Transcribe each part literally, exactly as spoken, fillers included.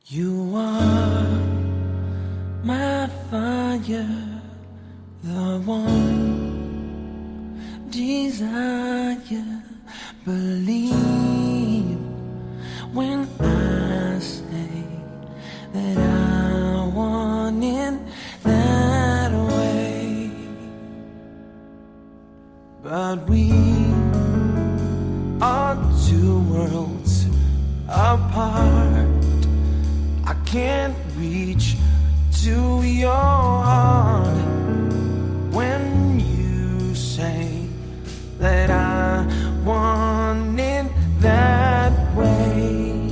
You are my fire, the one desire. Believe when I say that I want it that way. But we are two worlds apart. I can't reach to your heart when you say that I want it that way.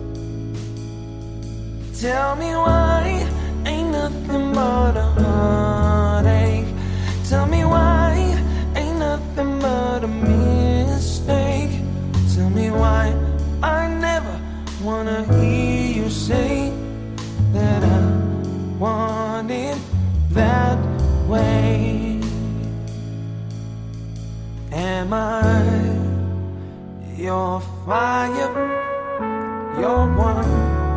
Tell me why ain't nothing but a heartache. Tell me why ain't nothing but a mistake. Tell me why I never wanna hear you say that I want it that way. Am I your fire, your one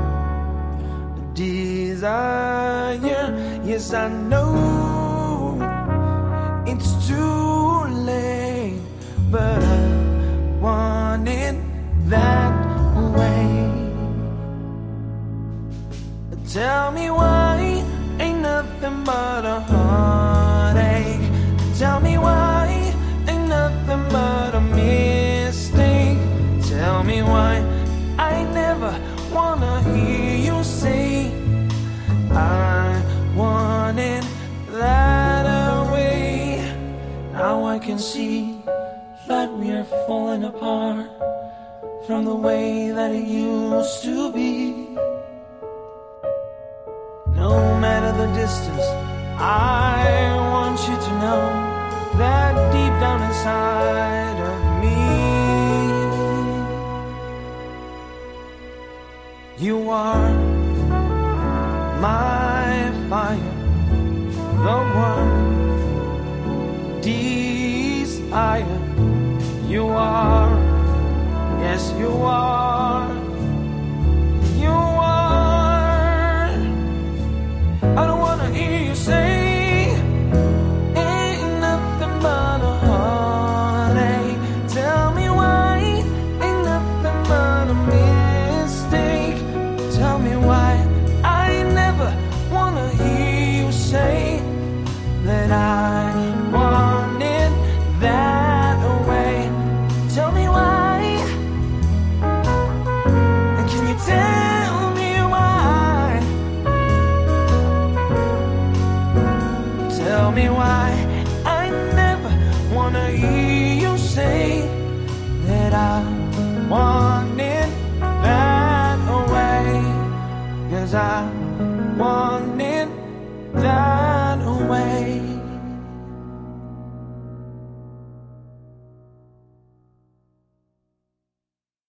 desire? Yes, I know it's too late, but I want it that way. Tell me why ain't nothing but a heartache. Tell me why ain't nothing but a mistake. Tell me why I never wanna hear you say I want it that way. Now I can see that we are falling apart from the way that it used to be. No matter the distance, I want you to know that deep down inside of me, you are my fire, the one desire. You are, yes you are, you are. I don't wanna hear you say ain't nothing but a heartache. Tell me why ain't nothing but a mistake. Tell me why I never wanna hear you say that I want it that way. Tell me why, and can you tell me why? Tell me why I never wanna hear you say that I want